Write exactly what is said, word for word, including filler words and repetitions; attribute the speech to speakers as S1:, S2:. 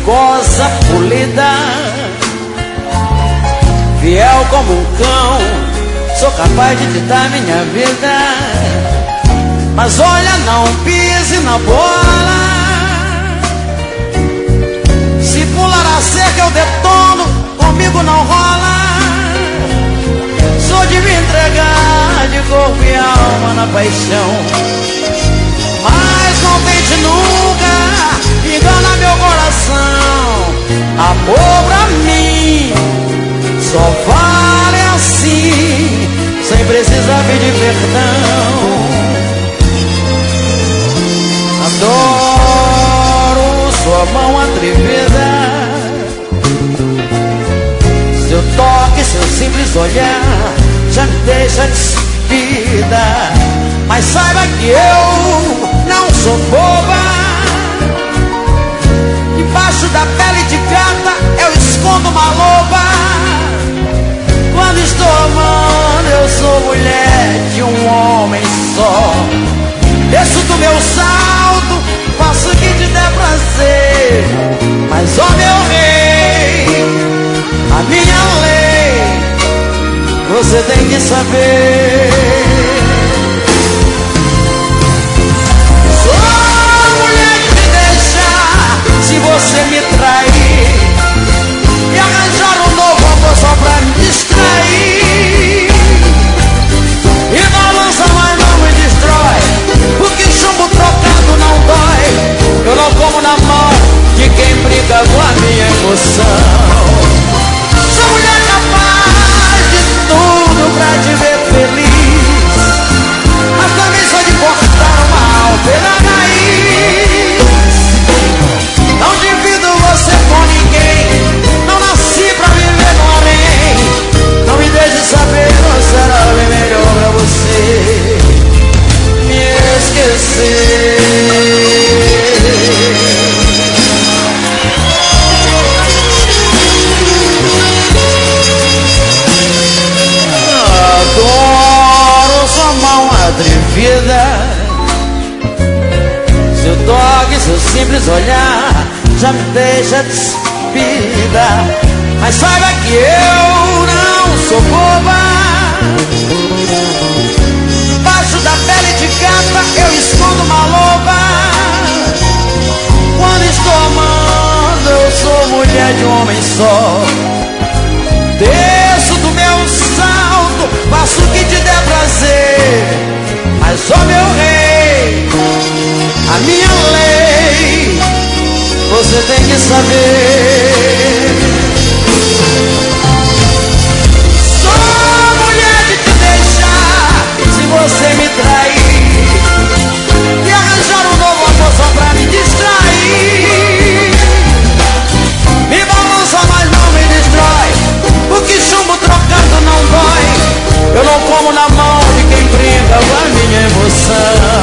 S1: perigosa, polida, fiel como um cão, sou capaz de te dar minha vida. Mas olha, não pise na bola. Se pular a cerca eu detono, comigo não rola. Sou de me entregar de corpo e alma na paixão. Mas não tente nunca engana meu coração. Amor pra mim só vale assim, sem precisar pedir perdão. Adoro sua mão atrevida, seu toque, seu simples olhar já me deixa despida. Mas saiba que eu não sou boba. Debaixo da pele de gata eu escondo uma loba. Quando estou amando eu sou mulher de um homem só. Desço do meu salto, faço o que te der prazer. Mas ó meu rei, a minha lei, você tem que saber. Sou mulher de me deixar se você me trair e arranjar um novo amor só pra me distrair. E balança, mas não me destrói, porque chumbo trocado não dói. Eu não como na mão de quem briga com a minha emoção. Sou mulher capaz de tudo pra te ver feliz, mas também sou de cortar uma alveira raiz. Não divido você com ninguém, não nasci pra viver no além. Não me deixe saber, não será bem melhor pra você me esquecer. Adoro sua mão atrevida, seu toque, seu simples olhar já me deixa despida. Mas saiba que eu não sou boba. Debaixo da pele de gata eu escondo uma loba. Quando estou amando eu sou mulher de um homem só. Desço do meu salto, faço o que te der prazer. Mas ó meu rei, a minha lei, você tem que saber. Sou mulher de te deixar se você me trair e arranjar um novo amor só pra me distrair. Me balança, mas não me destrói, porque chumbo trocado não dói. Eu não como na mão de quem brinca com a minha emoção.